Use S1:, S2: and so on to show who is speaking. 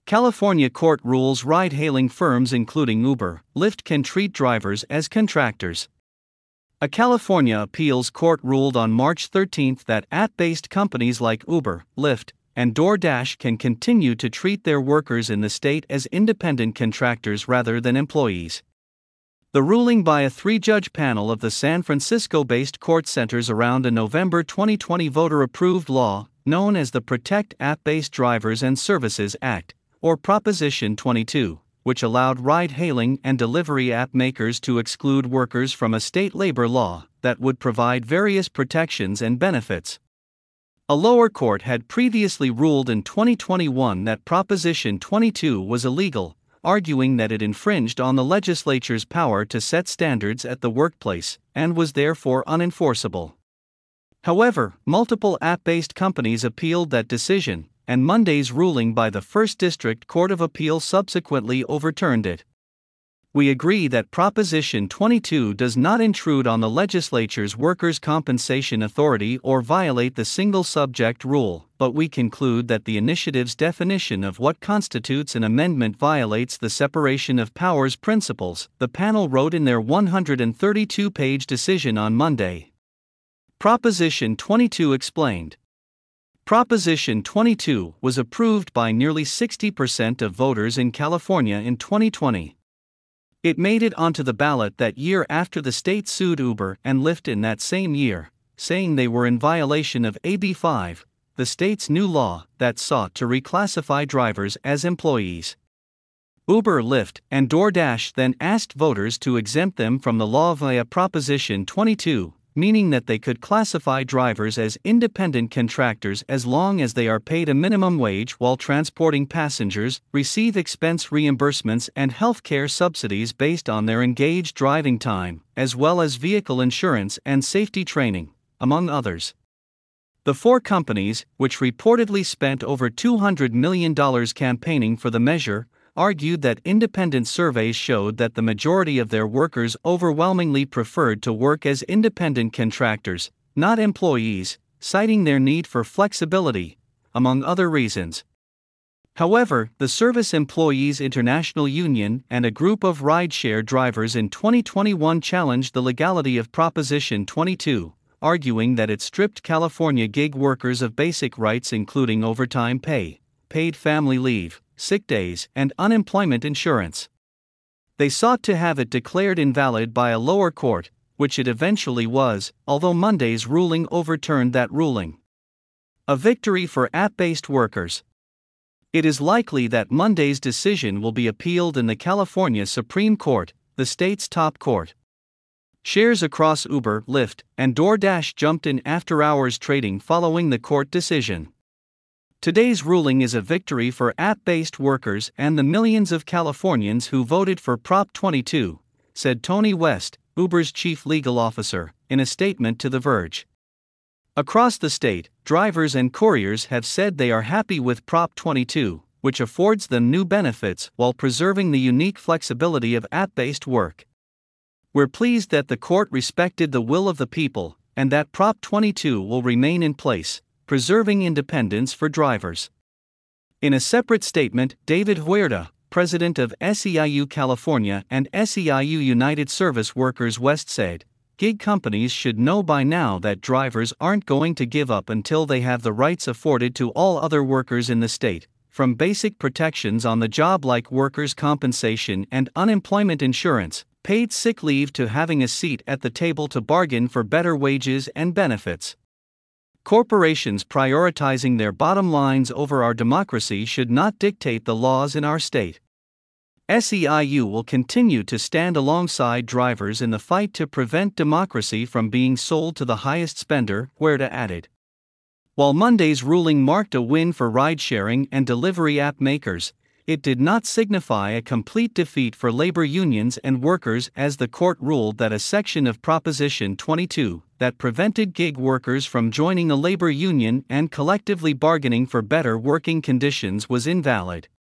S1: California court rules ride-hailing firms including Uber, Lyft can treat drivers as contractors. A California appeals court ruled on March 13 that app-based companies like Uber, Lyft, and DoorDash can continue to treat their workers in the state as independent contractors rather than employees. The ruling by a three-judge panel of the San Francisco-based court centers around a November 2020 voter-approved law, known as the Protect App-Based Drivers and Services Act, or Proposition 22, which allowed ride-hailing and delivery app makers to exclude workers from a state labor law that would provide various protections and benefits. A lower court had previously ruled in 2021 that Proposition 22 was illegal, arguing that it infringed on the legislature's power to set standards at the workplace, and was therefore unenforceable. However, multiple app-based companies appealed that decision, and Monday's ruling by the First District Court of Appeal subsequently overturned it. We agree that Proposition 22 does not intrude on the legislature's workers' compensation authority or violate the single subject rule, but we conclude that the initiative's definition of what constitutes an amendment violates the separation of powers principles, the panel wrote in their 132-page decision on Monday. Proposition 22 explained. Proposition 22 was approved by nearly 60% of voters in California in 2020. It made it onto the ballot that year after the state sued Uber and Lyft in that same year, saying they were in violation of AB 5, the state's new law that sought to reclassify drivers as employees. Uber, Lyft, and DoorDash then asked voters to exempt them from the law via Proposition 22, meaning that they could classify drivers as independent contractors as long as they are paid a minimum wage while transporting passengers, receive expense reimbursements and health care subsidies based on their engaged driving time, as well as vehicle insurance and safety training, among others. The four companies, which reportedly spent over $200 million campaigning for the measure, argued that independent surveys showed that the majority of their workers overwhelmingly preferred to work as independent contractors, not employees, citing their need for flexibility, among other reasons. However, the Service Employees International Union and a group of rideshare drivers in 2021 challenged the legality of Proposition 22, arguing that it stripped California gig workers of basic rights including overtime pay, paid family leave, sick days, and unemployment insurance. They sought to have it declared invalid by a lower court, which it eventually was, although Monday's ruling overturned that ruling. A victory for app-based workers. It is likely that Monday's decision will be appealed in the California Supreme Court, the state's top court. Shares across Uber, Lyft, and DoorDash jumped in after-hours trading following the court decision. Today's ruling is a victory for app-based workers and the millions of Californians who voted for Prop 22, said Tony West, Uber's chief legal officer, in a statement to The Verge. Across the state, drivers and couriers have said they are happy with Prop 22, which affords them new benefits while preserving the unique flexibility of app-based work. We're pleased that the court respected the will of the people, and that Prop 22 will remain in place, preserving independence for drivers. In a separate statement, David Huerta, president of SEIU California and SEIU United Service Workers West said, "Gig companies should know by now that drivers aren't going to give up until they have the rights afforded to all other workers in the state, from basic protections on the job like workers' compensation and unemployment insurance, paid sick leave to having a seat at the table to bargain for better wages and benefits. Corporations prioritizing their bottom lines over our democracy should not dictate the laws in our state." SEIU will continue to stand alongside drivers in the fight to prevent democracy from being sold to the highest spender, Huerta added. While Monday's ruling marked a win for ride-sharing and delivery app makers, it did not signify a complete defeat for labor unions and workers, as the court ruled that a section of Proposition 22 that prevented gig workers from joining a labor union and collectively bargaining for better working conditions was invalid.